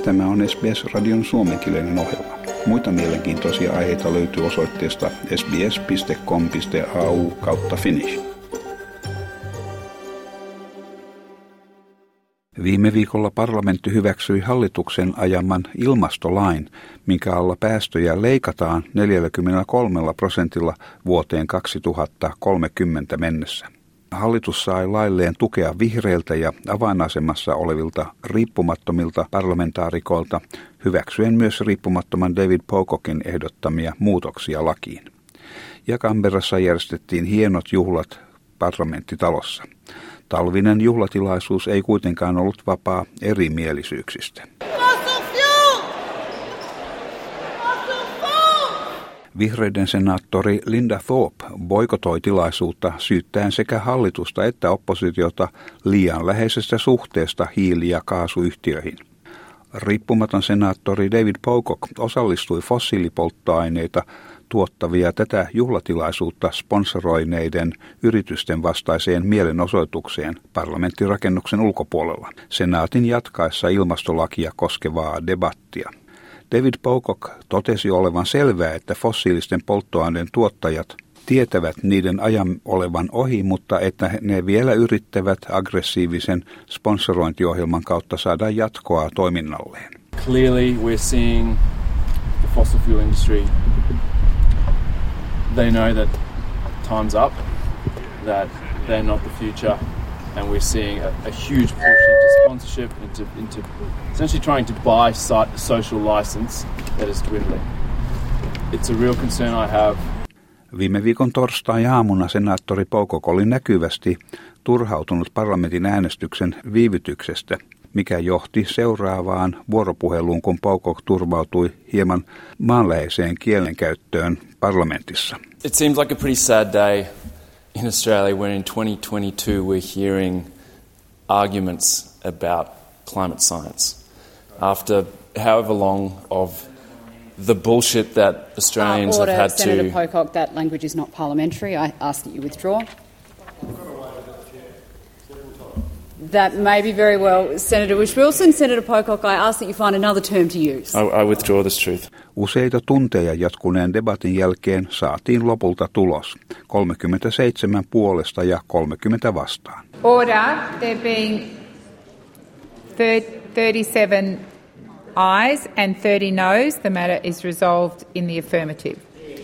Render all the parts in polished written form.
Tämä on SBS-radion suomenkielinen ohjelma. Muita mielenkiintoisia aiheita löytyy osoitteesta sbs.com.au/finnish. Viime viikolla parlamentti hyväksyi hallituksen ajaman ilmastolain, minkä alla päästöjä leikataan 43% vuoteen 2030 mennessä. Hallitus sai lailleen tukea vihreiltä ja avainasemassa olevilta riippumattomilta parlamentaarikoilta, hyväksyen myös riippumattoman David Pococken ehdottamia muutoksia lakiin. Ja Canberrassa järjestettiin hienot juhlat parlamenttitalossa. Talvinen juhlatilaisuus ei kuitenkaan ollut vapaa erimielisyyksistä. Vihreiden senaattori Linda Thorpe boikotoi tilaisuutta syyttäen sekä hallitusta että oppositiota liian läheisestä suhteesta hiili- ja kaasuyhtiöihin. Riippumaton senaattori David Pocock osallistui fossiilipolttoaineita tuottavia tätä juhlatilaisuutta sponsoroineiden yritysten vastaiseen mielenosoitukseen parlamenttirakennuksen ulkopuolella senaatin jatkaessa ilmastolakia koskevaa debattia. David Pocock totesi olevan selvää, että fossiilisten polttoaineen tuottajat tietävät niiden ajan olevan ohi, mutta että ne vielä yrittävät aggressiivisen sponsorointiohjelman kautta saada jatkoa toiminnalleen. Clearly we're seeing the fossil fuel industry. They know that time's up, that they're not the future, and we're seeing a huge push into sponsorship, into essentially trying to buy social license that is dwindling. It's a real concern I have. Viime viikon torstai-aamuna senaattori Pocock oli näkyvästi turhautunut parlamentin äänestyksen viivytyksestä, mikä johti seuraavaan vuoropuheluun, kun Pocock turvautui hieman maanläheiseen kielenkäyttöön parlamentissa. It seems like a pretty sad day in Australia when in 2022 we're hearing arguments about climate science. After however long of the bullshit that Australians have had to... Senator Pocock, that language is not parliamentary. I ask that you withdraw. That may be very well. Senator Whish-Wilson, Senator Pocock, I ask that you find another term to use. I withdraw this truth. Useita tunteja jatkuneen debatin jälkeen saatiin lopulta tulos. 37 puolesta ja 30 vastaan. Order, there being 37 ayes and 30 noes, the matter is resolved in the affirmative.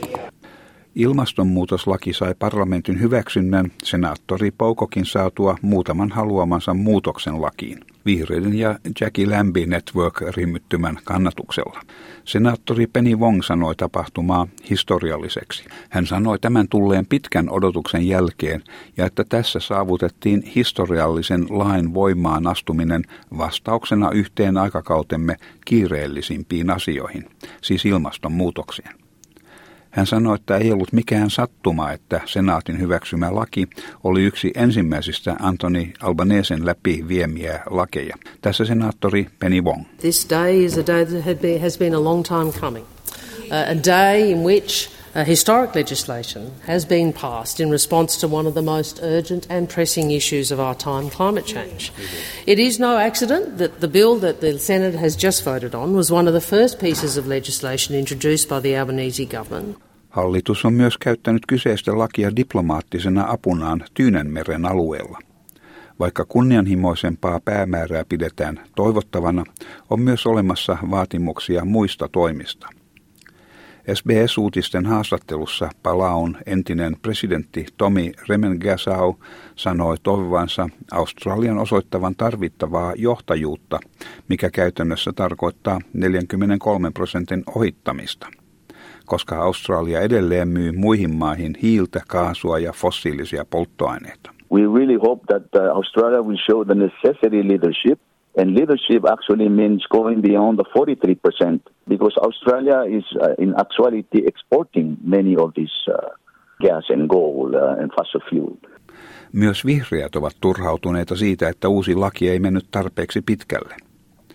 Ilmastonmuutoslaki sai parlamentin hyväksynnän senaattori Pocockin saatua muutaman haluamansa muutoksen lakiin, vihreiden ja Jackie Lambie Network-ryhmittymän kannatuksella. Senaattori Penny Wong sanoi tapahtumaa historialliseksi. Hän sanoi tämän tulleen pitkän odotuksen jälkeen ja että tässä saavutettiin historiallisen lain voimaan astuminen vastauksena yhteen aikakautemme kiireellisimpiin asioihin, siis ilmastonmuutokseen. Hän sanoi, että ei ollut mikään sattuma, että senaatin hyväksymä laki oli yksi ensimmäisistä Anthony Albanesen läpi viemiä lakeja. Tässä senaattori Penny Wong. This day is a day that has been a long time coming. A day in which historic legislation has been passed in response to one of the most urgent and pressing issues of our time, climate change. It is no accident that the bill that the Senate has just voted on was one of the first pieces of legislation introduced by the Albanese government. Hallitus on myös käyttänyt kyseistä lakia diplomaattisena apunaan Tyynenmeren alueella. Vaikka kunnianhimoisempaa päämäärää pidetään toivottavana, on myös olemassa vaatimuksia muista toimista. SBS-uutisten haastattelussa Palaun entinen presidentti Tommy Remengesau sanoi toivovansa Australian osoittavan tarvittavaa johtajuutta, mikä käytännössä tarkoittaa 43% ohittamista, koska Australia edelleen myy muihin maihin hiiltä, kaasua ja fossiilisia polttoaineita. We really hope that Australia will show the necessary leadership. And leadership actually means going beyond the 43% because Australia is in actuality exporting many of this gas and coal and fossil fuel. Myös vihreät ovat turhautuneita siitä, että uusi laki ei mennyt tarpeeksi pitkälle.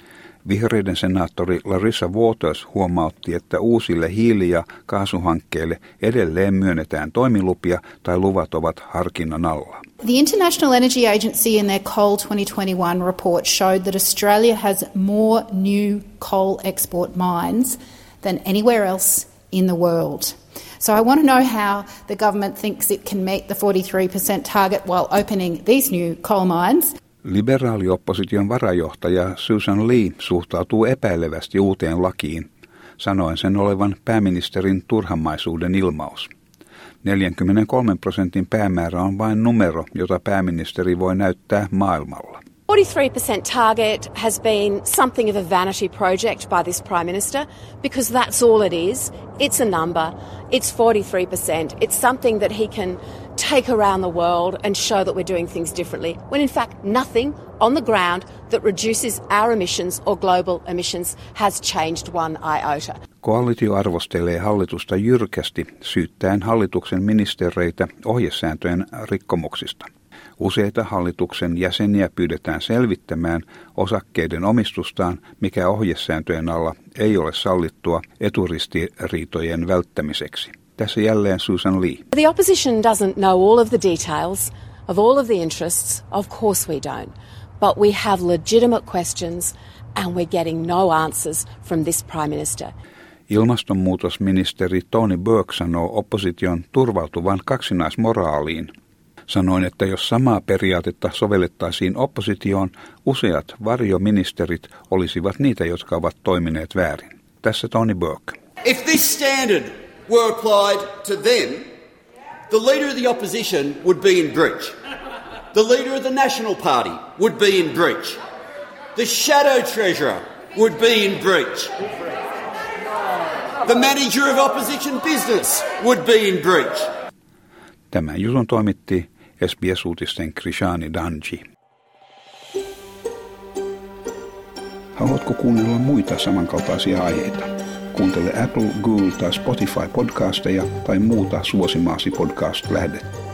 Vihreiden senaattori Larissa Waters huomautti, että uusille hiili- ja kaasuhankkeille edelleen myönnetään toimilupia tai luvat ovat harkinnan alla. The International Energy Agency in their Coal 2021 report showed that Australia has more new coal export mines than anywhere else in the world. So I want to know how the government thinks it can meet the 43% target while opening these new coal mines. Liberaaliopposition varajohtaja Susan Lee suhtautuu epäilevästi uuteen lakiin, sanoen sen olevan pääministerin turhamaisuuden ilmaus. 43% päämäärä on vain numero, jota pääministeri voi näyttää maailmalla. 43% target has been something of a vanity project by this Prime Minister because that's all it is. It's a number. It's 43%. It's something that he can take around the world and show that we're doing things differently, when in fact nothing on the ground that reduces our emissions or global emissions has changed one iota. Koalitio arvostelee hallitusta jyrkästi syyttäen hallituksen ministereitä ohjesääntöjen rikkomuksista. Useita hallituksen jäseniä pyydetään selvittämään osakkeiden omistustaan, mikä ohjesääntöjen alla ei ole sallittua eturistiriitojen välttämiseksi. Tässä jälleen Susan Lee. The opposition doesn't know all of the details of all of the interests. Of course we don't. But we have legitimate questions and we're getting no answers from this Prime Minister. Ilmastonmuutosministeri Tony Burke sanoo opposition turvautuvan kaksinaismoraaliin. Sanoin, että jos samaa periaatetta sovellettaisiin oppositioon, useat varjoministerit olisivat niitä, jotka ovat toimineet väärin. Tässä Tony Burke. If this standard were applied to them, the leader of the opposition would be in breach. The leader of the National Party would be in breach. The shadow treasurer would be in breach. The manager of opposition business would be in breach. Tämän jutun toimitti SBS-uutisten Krishani Danji. Haluatko kuunnella muita samankaltaisia aiheita? Kuuntele Apple, Google tai Spotify podcasteja tai muuta suosimaasi podcast-lähdettä.